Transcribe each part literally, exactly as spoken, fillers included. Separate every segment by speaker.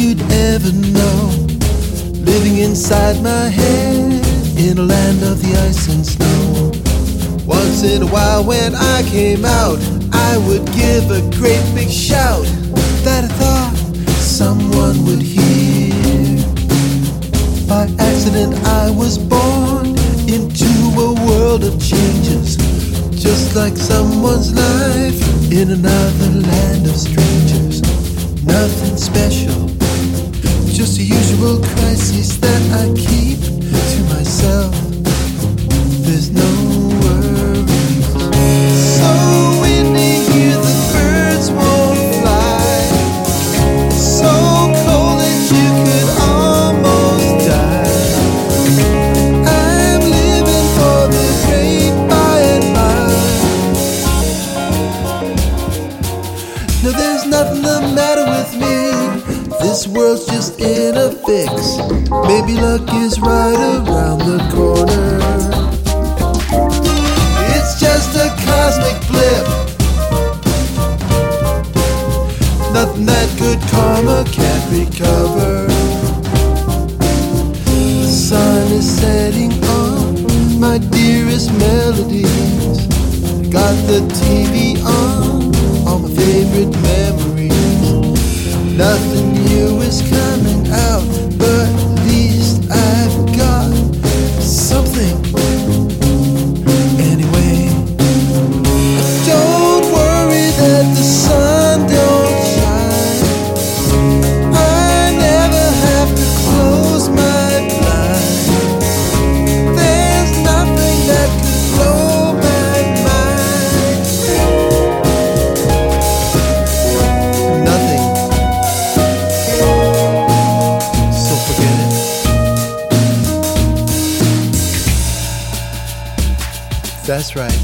Speaker 1: you'd ever know. Living inside my head in a land of the ice and snow. Once in a while when I came out, I would give a great big shout that I thought someone would hear. By accident I was born into a world of changes, just like someone's life in another land of strangers. Nothing special, just the usual crisis that I keep to myself. There's no worries. So windy here the birds won't fly. So cold that you could almost die. I'm living for the great by and by. No, there's nothing the matter with me. This world's just in a fix. Maybe luck is right around the corner. It's just a cosmic blip. Nothing that good karma can't recover. The sun is setting on my dearest melodies. Got the T V on, all my favorite memories. Nothing new is coming out, but at least I've got something anyway. Don't worry that the sun don't shine. I never have to close my blinds. There's nothing that could blow my mind. Nothing. So forget it. That's right.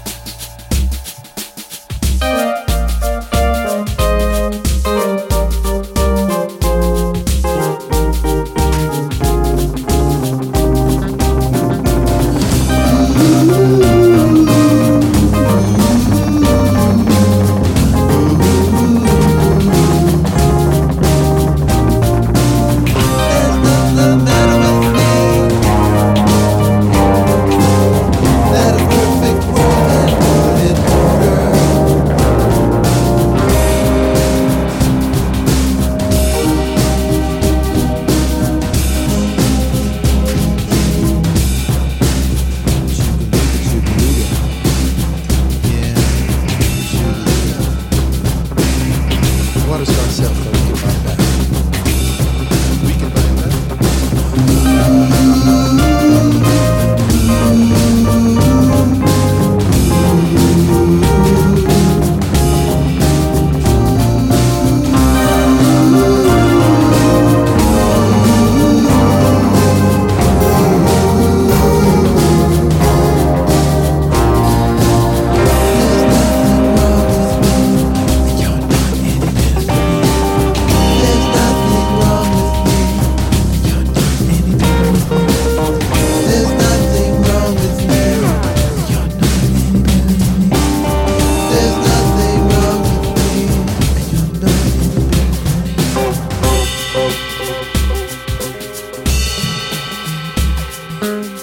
Speaker 1: Water starts self, so we can buy it back. We can buy it back. Thank you.